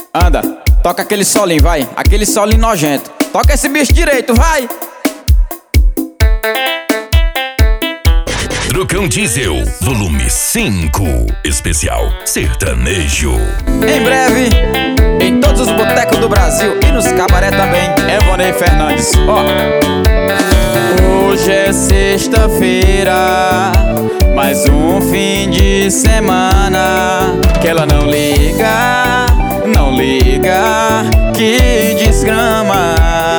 Anda, toca aquele solinho, vai. Aquele solinho nojento. Toca esse bicho direito, vai. Trucão Diesel, volume 5, especial sertanejo. Em breve, em todos os botecos do Brasil e nos cabaré também, Evonei Fernandes. Ó. Hoje é sexta-feira, mais um fim de semana. Que ela não liga, não liga, que desgrama.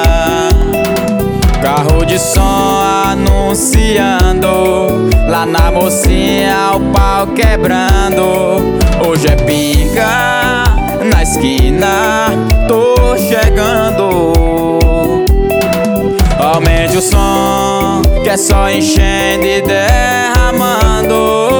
Carro de som anunciando, lá na mocinha o pau quebrando. Hoje é pinga, na esquina, tô chegando. Aumente o som, que é só enchendo e derramando.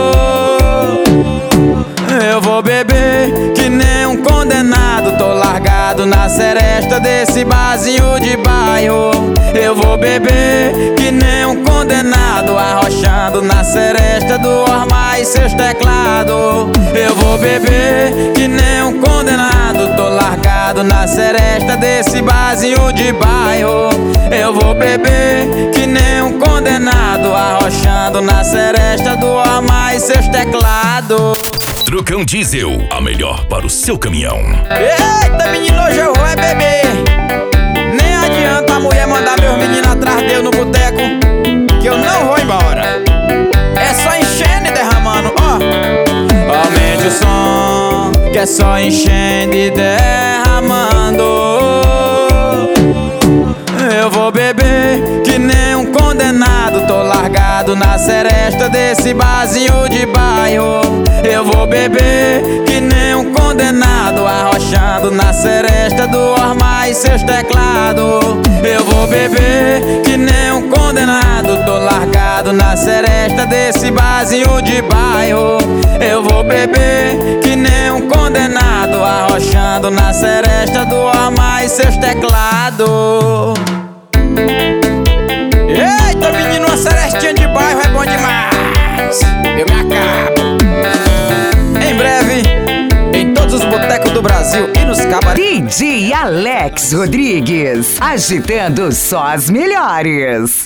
Eu vou beber que nem um condenado, tô largado na seresta desse barzinho de bairro. Eu vou beber que nem um condenado, arrochando na seresta do Ormar e seus teclados. Eu vou beber que nem um condenado, tô largado na seresta desse barzinho de bairro. Eu vou beber que nem um condenado, arrochando na seresta do Ormar e seus teclados. Trucão Diesel, a melhor para o seu caminhão. Eita, menino, hoje eu vou é beber. Nem adianta a mulher mandar meus meninos atrás dele no boteco, que eu não vou embora. É só enchendo e derramando, ó. Aumente o som, que é só enchendo e derramando. Eu vou beber que nem um condenado, tô largado na seresta desse barzinho de bairro. Eu vou beber que nem um condenado, arrochando na seresta do Ormar e seus teclados. Eu vou beber que nem um condenado, tô largado na seresta desse barzinho de bairro. Eu vou beber que nem um condenado, arrochando na seresta do Ormar e seus teclados. Eita, menino, uma serestinha de bairro é bom demais. Eu me acabo. Em breve, em todos os botecos do Brasil e nos cabaré. DJ Alex Rodrigues, agitando só as melhores.